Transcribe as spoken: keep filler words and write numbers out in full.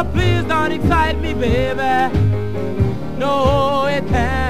please don't excite me, baby. No, it can't.